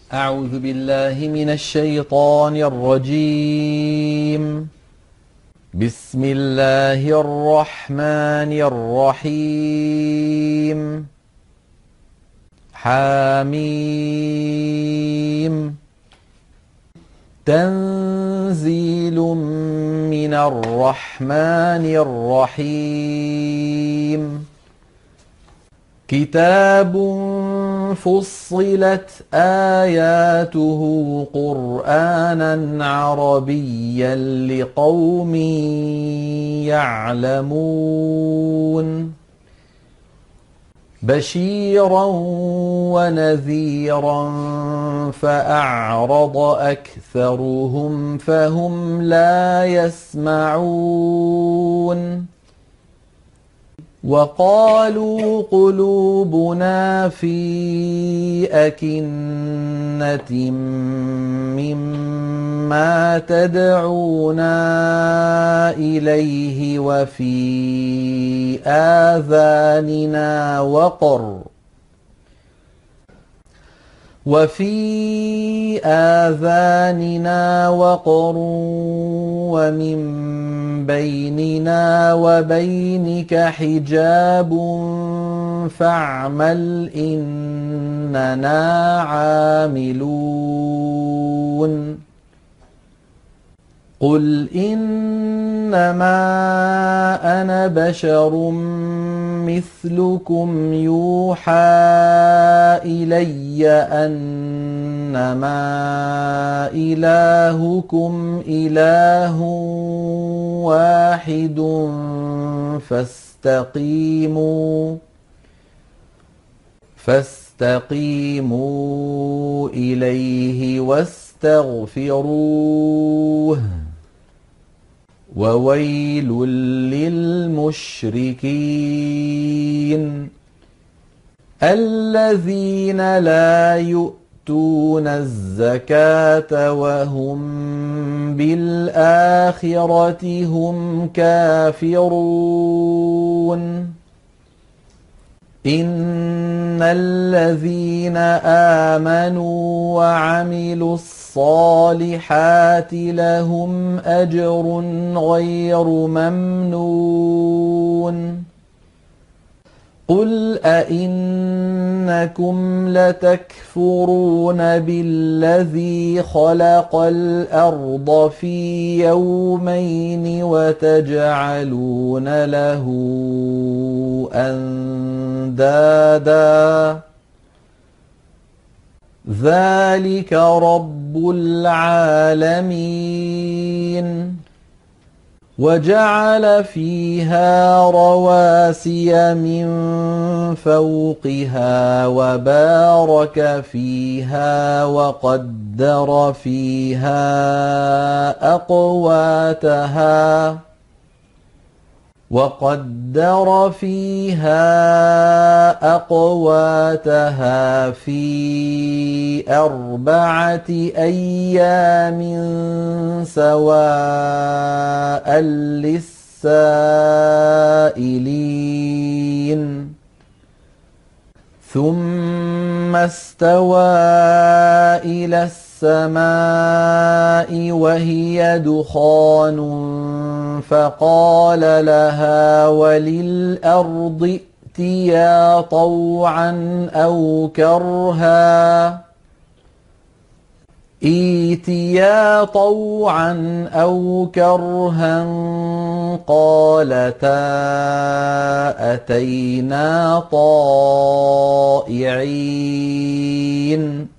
أعوذ بالله من الشيطان الرجيم. بسم الله الرحمن الرحيم. حميم. تنزيل من الرحمن الرحيم. كتاب فصلت آياته قرآنا عربيا لقوم يعلمون بشيرا ونذيرا فأعرض أكثرهم فهم لا يسمعون وقالوا قلوبنا في أكنة مما تدعونا إليه وفي آذاننا وقر ومن بيننا وبينك حجاب فاعمل إننا عاملون قل إنما أنا بشر مثلكم يوحى إلي أنما إلهكم إله واحد فاستقيموا إليه واستغفروه وويل للمشركين الذين لا يؤتون الزكاة وهم بالآخرة هم كافرون إن الذين آمنوا وعملوا الصالحات لهم أجر غير ممنون قل أئنكم لتكفرون بالذي خلق الأرض في يومين وتجعلون له أندادا ذلك رب العالمين وجعل فيها رواسي من فوقها وبارك فيها وقدر فيها أقواتها في 4 أيام سواء للسائلين ثم استوى إلى السماء وهي دخان فقال لها وللأرض ائتيا طوعا أو كرها قالتا أتينا طائعين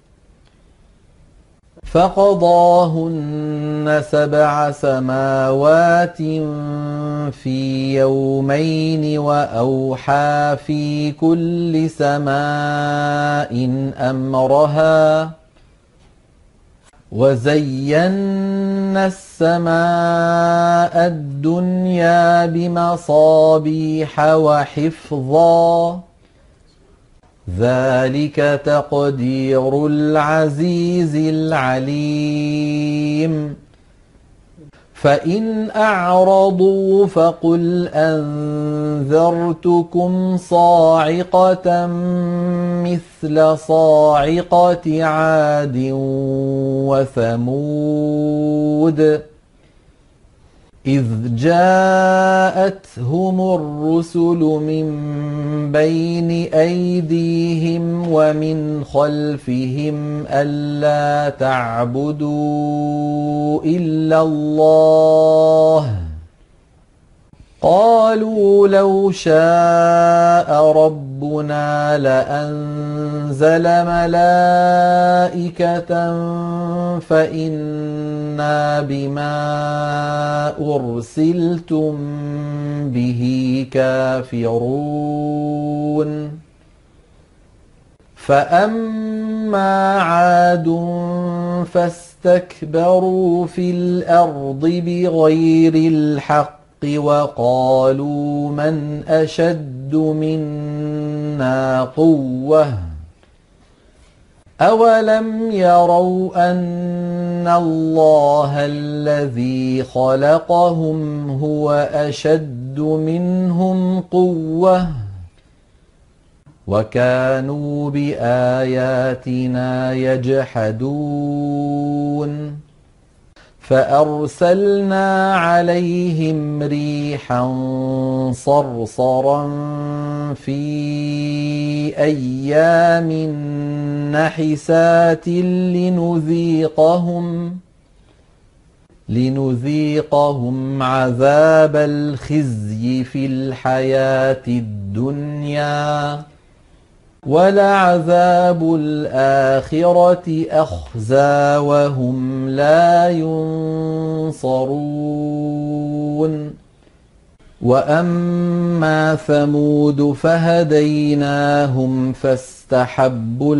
فقضاهن 7 سماوات في يومين وأوحى في كل سماء أمرها وزينا السماء الدنيا بمصابيح وحفظا ذلك تقدير العزيز العليم فإن أعرضوا فقل أنذرتكم صاعقة مثل صاعقة عاد وثمود إذ جاءتهم الرسل من بين أيديهم ومن خلفهم ألا تعبدوا إلا الله قالوا لو شاء ربنا لأنزل ملائكة فإنا بما أرسلتم به كافرون فأما عاد فاستكبروا في الأرض بغير الحق وقالوا من أشد منا قوة أولم يروا أن الله الذي خلقهم هو أشد منهم قوة وكانوا بآياتنا يجحدون فأرسلنا عليهم ريحا صرصرا في أيام نحسات لنذيقهم عذاب الخزي في الحياة الدنيا ولعذاب الآخرة أخزى وهم لا ينصرون وأما ثمود فهديناهم فاستحبوا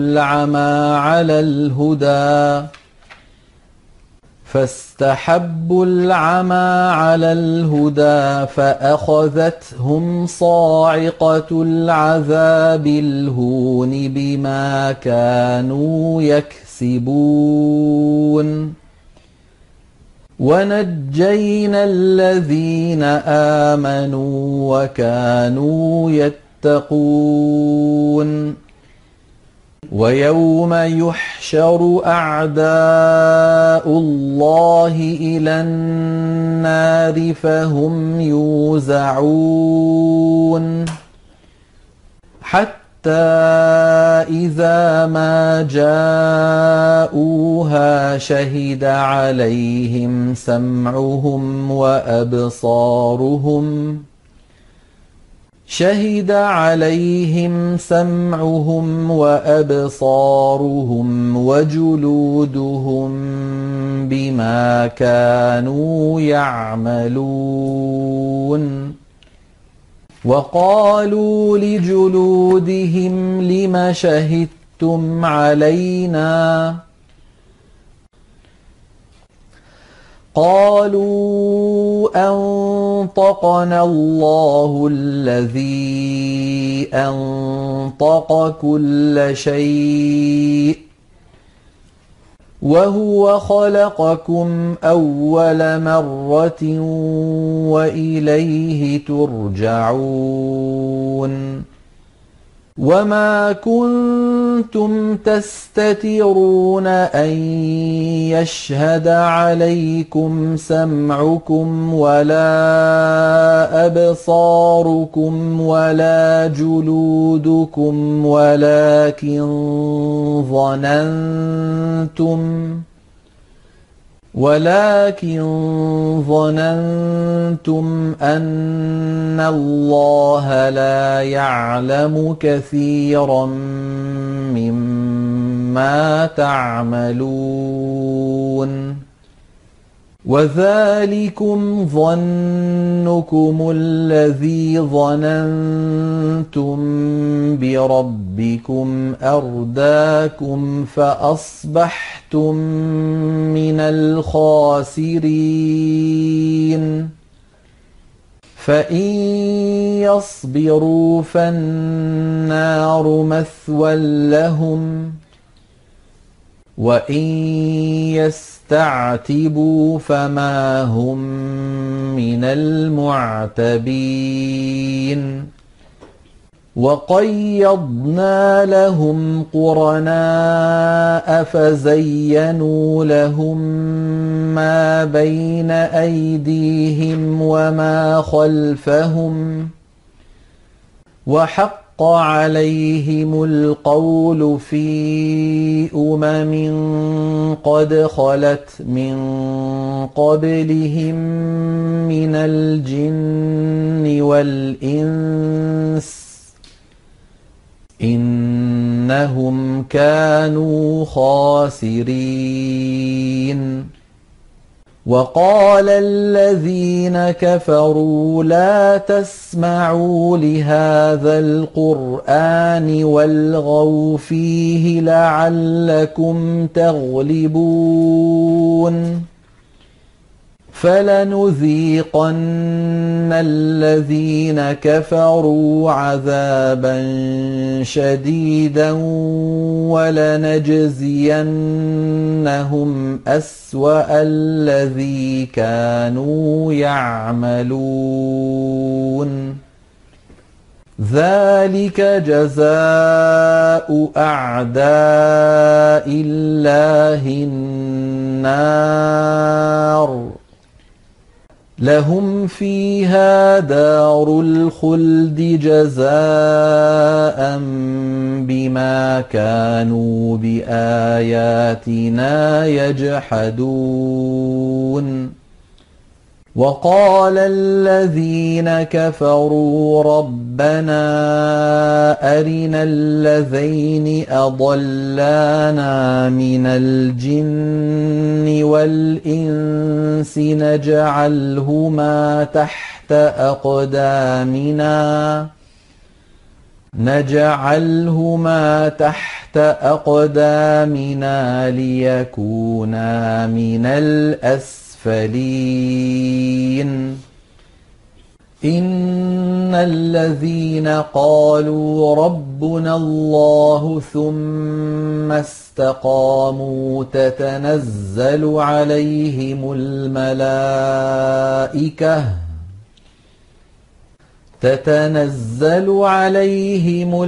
العمى على الهدى فأخذتهم صاعقة العذاب الهون بما كانوا يكسبون ونجينا الذين آمنوا وكانوا يتقون ويوم يحشر أعداء الله إلى النار فهم يوزعون حتى إذا ما جاءوها شهد عليهم سمعهم وأبصارهم وجلودهم بما كانوا يعملون وقالوا لجلودهم لم شهدتم علينا قالوا أنطقنا الله الذي أنطق كل شيء وهو خلقكم أول مرة وإليه ترجعون وما كنتم تستترون أن يشهد عليكم سمعكم ولا أبصاركم ولا جلودكم ولكن ظننتم أن الله لا يعلم كثيرا مما تعملون وذلكم ظنكم الذي ظننتم بربكم أرداكم فأصبحتم من الخاسرين فإن يصبروا فالنار مثوى لهم وإن يستعتبوا فما هم من المعتبين وقيضنا لهم قرناء فزينوا لهم ما بين أيديهم وما خلفهم وحق عليهم القول في قد خلت من قبلهم من الجن والإنس إنهم كانوا خاسرين وقال الذين كفروا لا تسمعوا لهذا القرآن والغوا فيه لعلكم تغلبون فلنذيقن الذين كفروا عذابا شديدا ولنجزينهم أسوأ الذي كانوا يعملون ذلك جزاء أعداء الله النار لهم فيها دار الخلد جزاء بما كانوا بآياتنا يجحدون وقال الذين كفروا ربنا أرنا الذين أضلانا من الجن والإنس نجعلهما تحت أقدامنا ليكونا من الأسفلين إن الذين قالوا ربنا الله ثم استقاموا تتنزل عليهم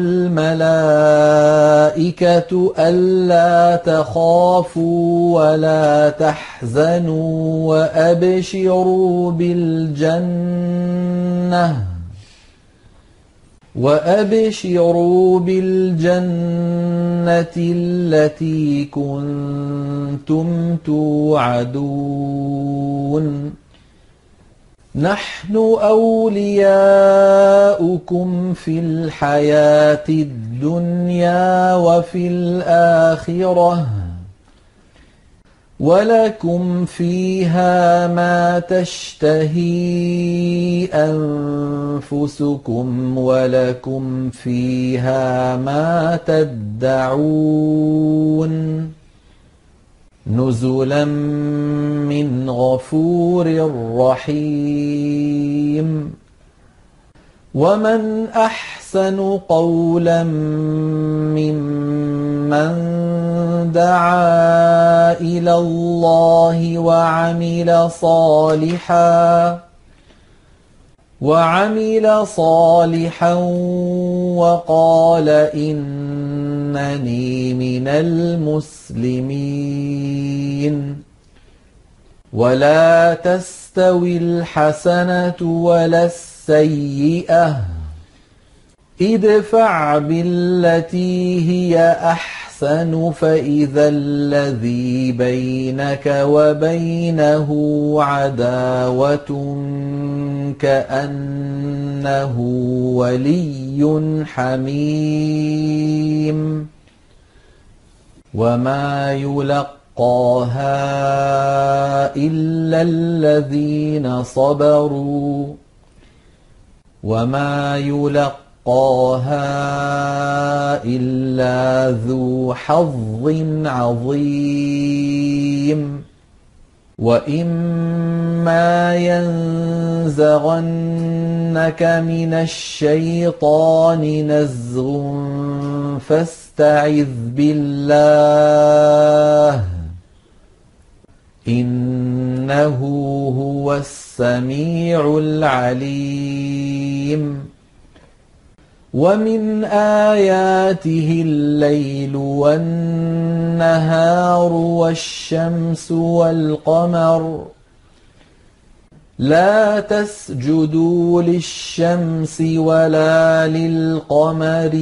الملائكة ألا تخافوا ولا تحزنوا وأبشروا بالجنة التي كنتم توعدون نحن أولياؤكم في الحياة الدنيا وفي الآخرة ولكم فيها ما تشتهي أنفسكم ولكم فيها ما تدعون نزلا من غفور رحيم ومن أحسن قولا ممن دعا إلى الله وعمل صالحا وقال إنني من المسلمين ولا تستوي الحسنة ولا السيئة ادفع بالتي هي أحسن فإذا الذي بينك وبينه عداوة كأنه ولي حميم وما يلقاها إلا الذين صبروا وما يلقاها إلا ذو حظ عظيم وإما ينزغنك من الشيطان نزغ فاستعذ بالله السميع العليم ومن آياته الليل والنهار والشمس والقمر لا تسجدوا للشمس ولا للقمر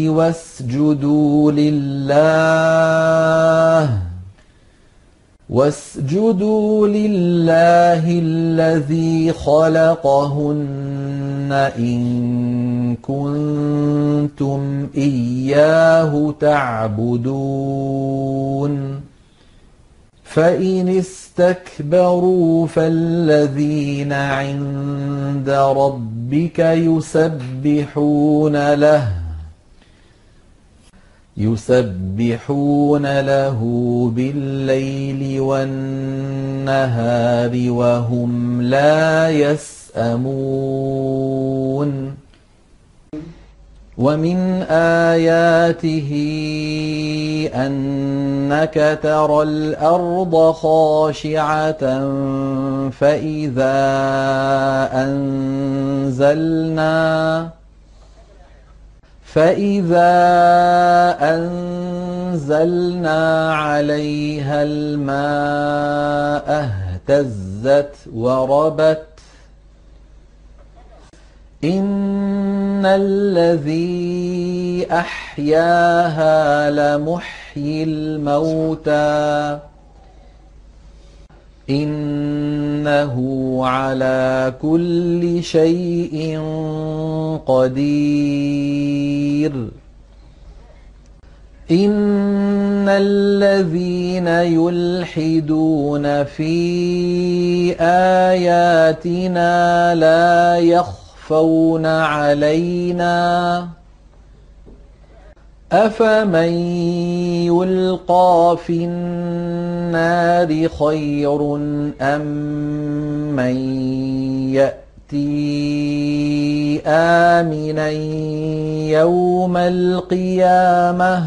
واسجدوا لله الذي خلقهن إن كنتم إياه تعبدون فإن استكبروا فالذين عند ربك يسبحون له بالليل والنهار وهم لا يسأمون ومن آياته أنك ترى الأرض خاشعة فإذا أنزلنا عليها الماء اهتزت وربت إن الذي أحياها لمحيي الموتى إنه على كل شيء قدير إن الذين يلحدون في آياتنا لا يخفون علينا أفمن يلقى في النار خير أم من يأتي آمنا يوم القيامة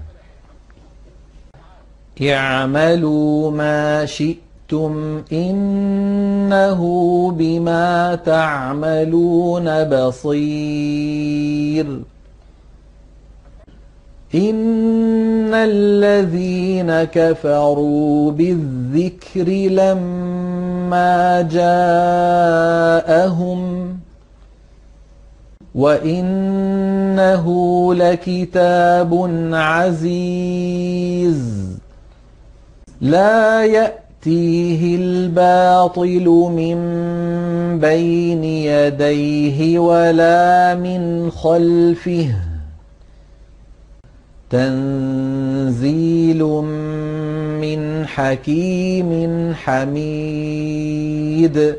اعملوا ما شئتم إنه بما تعملون بصير إن الذين كفروا بالذكر لما جاءهم وإنه لكتاب عزيز لا يأتيه الباطل من بين يديه ولا من خلفه تنزيل من حكيم حميد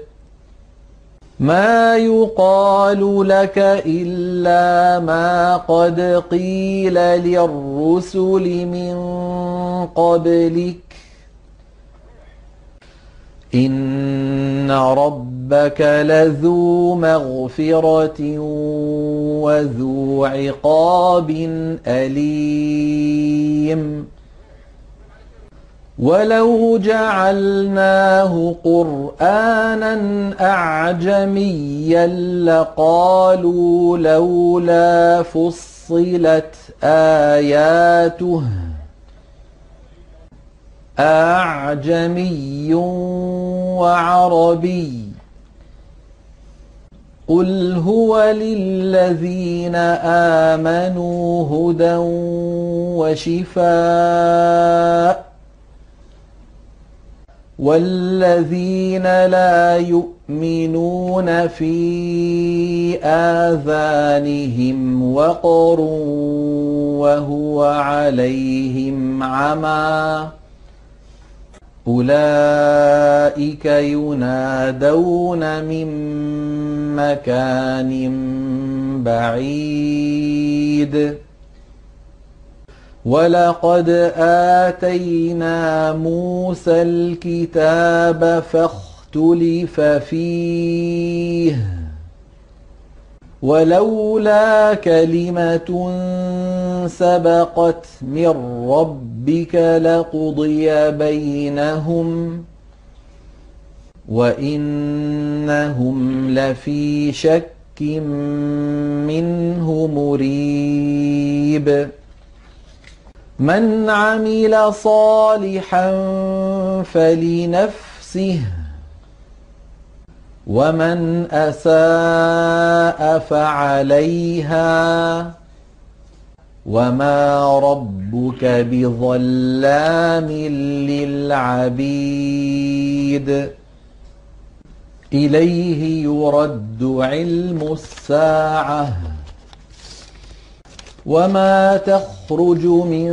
ما يقال لك إلا ما قد قيل للرسل من قبلك إن ربك لذو مغفرة وذو عقاب أليم ولو جعلناه قرآنا أعجميا لقالوا لولا فصلت آياته أعجمي وعربي قل هو للذين آمنوا هدى وشفاء والذين لا يؤمنون في آذانهم وقر وهو عليهم عمى أولئك ينادون من مكان بعيد ولقد آتينا موسى الكتاب فاختلف فيه ولولا كلمة سبقت من ربك لقضي بينهم وإنهم لفي شك منه مريب من عمل صالحا فلنفسه ومن أساء فعليها وما ربك بظلام للعبيد إليه يرد علم الساعة وما تخرج من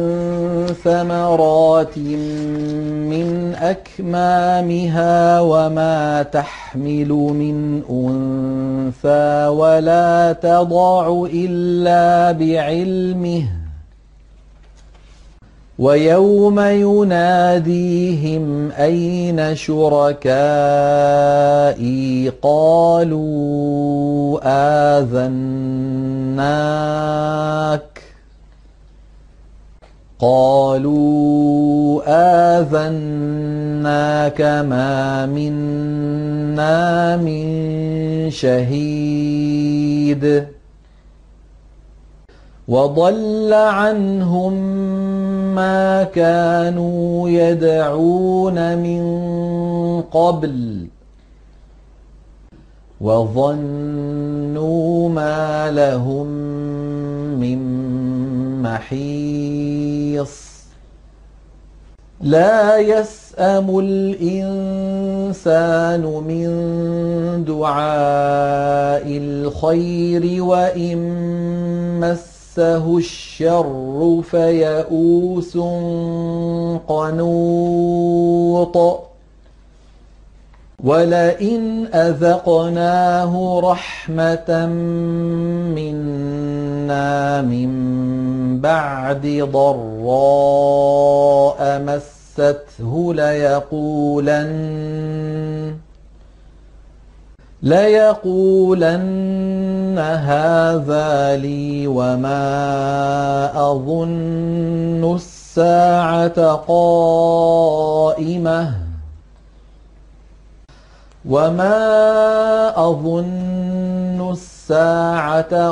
ثمرات من أكمامها وما تحمل من أنثى ولا تضع إلا بعلمه ويوم يناديهم أين شركائي قالوا آذناك ما منا من شهيد وضل عنهم ما كانوا يدعون من قبل وظنوا ما لهم من محيص لا يسأم الإنسان من دعاء الخير وإن مسه الشر فيئوس قنوط ولئن أذقناه رحمة منا من بعد ضراء مسته ليقولن هذا لي وما أظن الساعة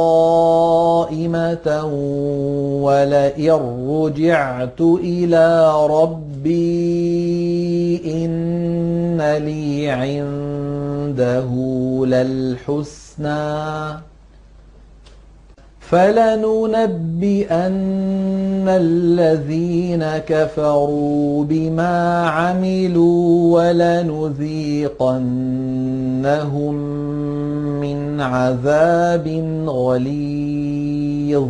قائمة ولئن رجعت إلى ربي إن لي عنده للحسنى فلننبئن الذين كفروا بما عملوا ولنذيقنهم من عذاب غليظ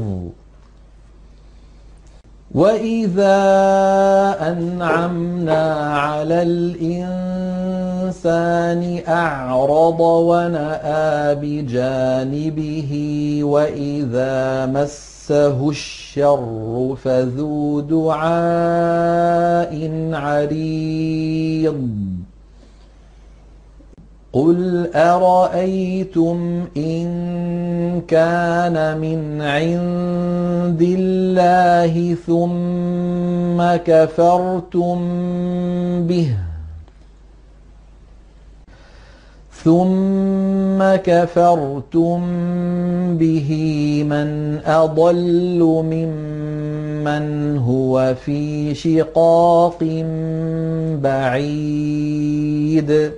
وإذا أنعمنا على الإنسان أعرض ونأى بجانبه وإذا مسه الشر فذو دعاء عريض قل أرأيتم إن كان من عند الله ثم كفرتم به من أضل ممن هو في شقاق بعيد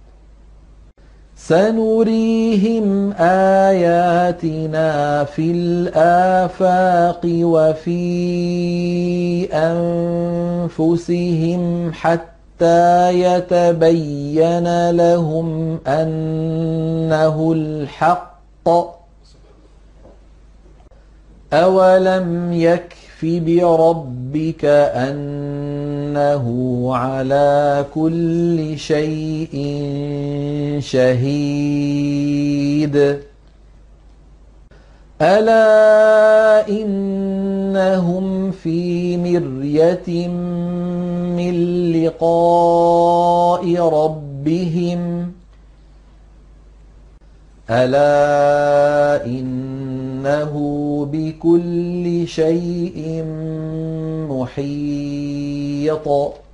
سنريهم آياتنا في الآفاق وفي أنفسهم حتى يتبين لهم أنه الحق أولم يكف بربك أنه على كل شيء شهيد ألا إنهم في مرية من لقاء ربهم ألا إنه بكل شيء محيط